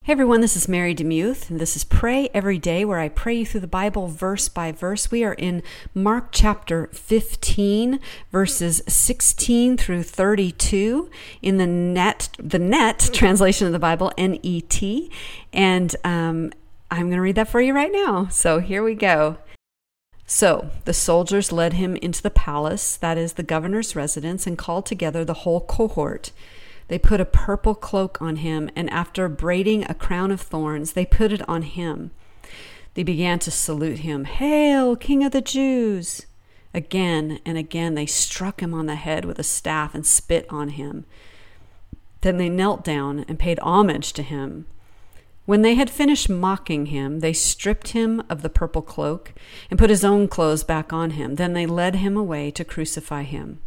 Hey everyone, this is Mary DeMuth, and this is Pray Every Day, where I pray you through the Bible verse by verse. We are in Mark chapter 15, verses 16 through 32 in the net translation of the Bible, N-E-T, and I'm going to read that for you right now. So here we go. So the soldiers led him into the palace, that is the governor's residence, and called together the whole cohort. They put a purple cloak on him, and after braiding a crown of thorns, they put it on him. They began to salute him, "Hail, King of the Jews!" Again and again they struck him on the head with a staff and spit on him. Then they knelt down and paid homage to him. When they had finished mocking him, they stripped him of the purple cloak and put his own clothes back on him. Then they led him away to crucify him.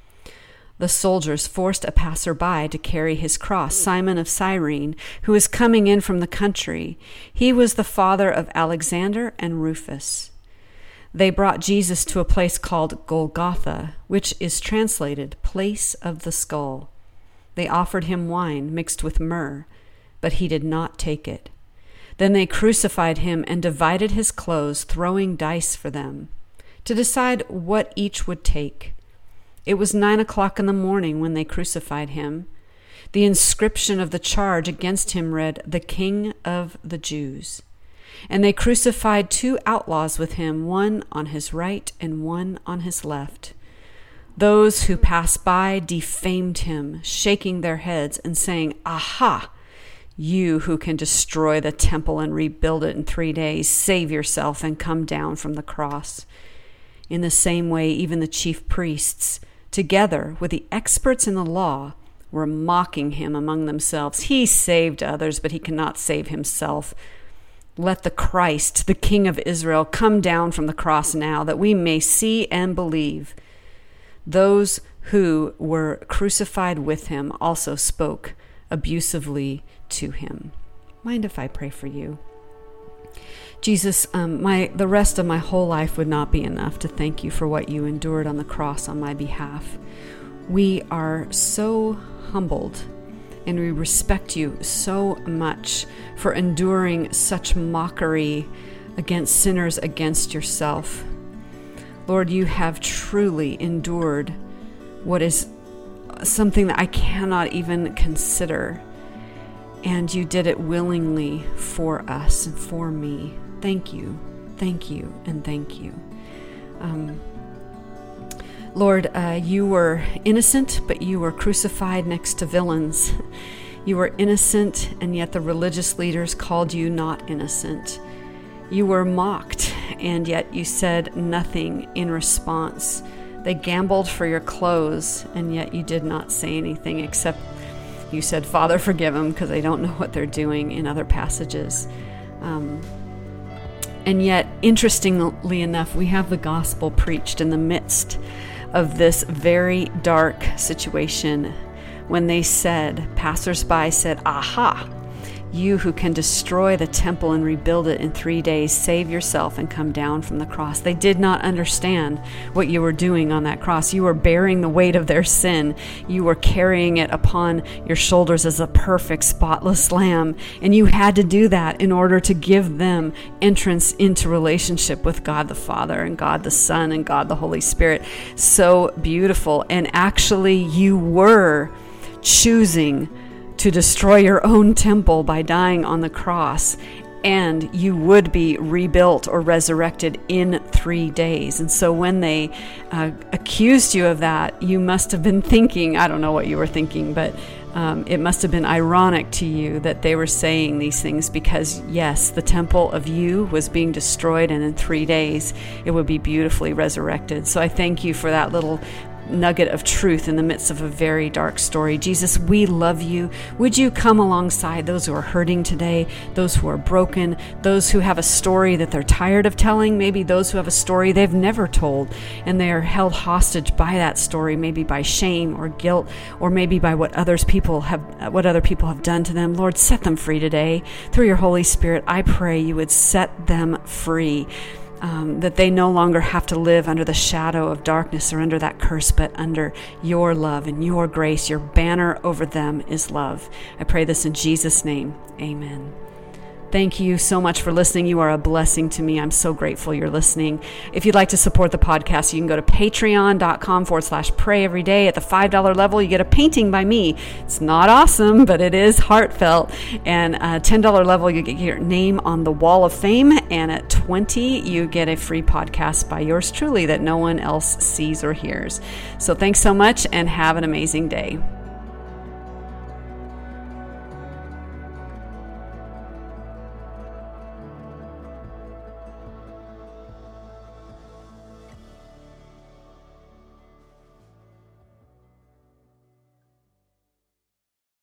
The soldiers forced a passerby to carry his cross, Simon of Cyrene, who was coming in from the country. He was the father of Alexander and Rufus. They brought Jesus to a place called Golgotha, which is translated Place of the Skull. They offered him wine mixed with myrrh, but he did not take it. Then they crucified him and divided his clothes, throwing dice for them, to decide what each would take. It was 9:00 in the morning when they crucified him. The inscription of the charge against him read, "The King of the Jews." And they crucified two outlaws with him, one on his right and one on his left. Those who passed by defamed him, shaking their heads and saying, "Aha! You who can destroy the temple and rebuild it in 3 days, save yourself and come down from the cross." In the same way, even the chief priests, together with the experts in the law, were mocking him among themselves. "He saved others, but he cannot save himself. Let the Christ, the King of Israel, come down from the cross now, that we may see and believe." Those who were crucified with him also spoke abusively to him. Mind if I pray for you? Jesus, the rest of my whole life would not be enough to thank you for what you endured on the cross on my behalf. We are so humbled and we respect you so much for enduring such mockery against sinners, against yourself. Lord, you have truly endured what is something that I cannot even consider. And you did it willingly for us and for me. Thank you, and thank you. Lord, you were innocent, but you were crucified next to villains. You were innocent, and yet the religious leaders called you not innocent. You were mocked, and yet you said nothing in response. They gambled for your clothes, and yet you did not say anything except you said, "Father, forgive them, because they don't know what they're doing," in other passages. And yet, interestingly enough, we have the gospel preached in the midst of this very dark situation when they said, passersby said, "Aha! You who can destroy the temple and rebuild it in 3 days, save yourself and come down from the cross." They did not understand what you were doing on that cross. You were bearing the weight of their sin. You were carrying it upon your shoulders as a perfect, spotless lamb. And you had to do that in order to give them entrance into relationship with God the Father and God the Son and God the Holy Spirit. So beautiful. And actually, you were choosing to destroy your own temple by dying on the cross, and you would be rebuilt or resurrected in 3 days. And so when they accused you of that, you must have been thinking, I don't know what you were thinking, but it must have been ironic to you that they were saying these things, because yes, the temple of you was being destroyed, and in 3 days it would be beautifully resurrected. So I thank you for that little nugget of truth in the midst of a very dark story. Jesus, we love you. Would you come alongside those who are hurting today, those who are broken, those who have a story that they're tired of telling, maybe those who have a story they've never told, and they are held hostage by that story, maybe by shame or guilt, or maybe by what other people have done to them. Lord, set them free today. Through your Holy Spirit, I pray you would set them free. that they no longer have to live under the shadow of darkness or under that curse, but under your love and your grace. Your banner over them is love. I pray this in Jesus' name. Amen. Thank you so much for listening. You are a blessing to me. I'm so grateful you're listening. If you'd like to support the podcast, you can go to patreon.com/pray every day. At the $5 level, you get a painting by me. It's not awesome, but it is heartfelt. And $10 level, you get your name on the wall of fame. And at $20, you get a free podcast by yours truly that no one else sees or hears. So thanks so much and have an amazing day.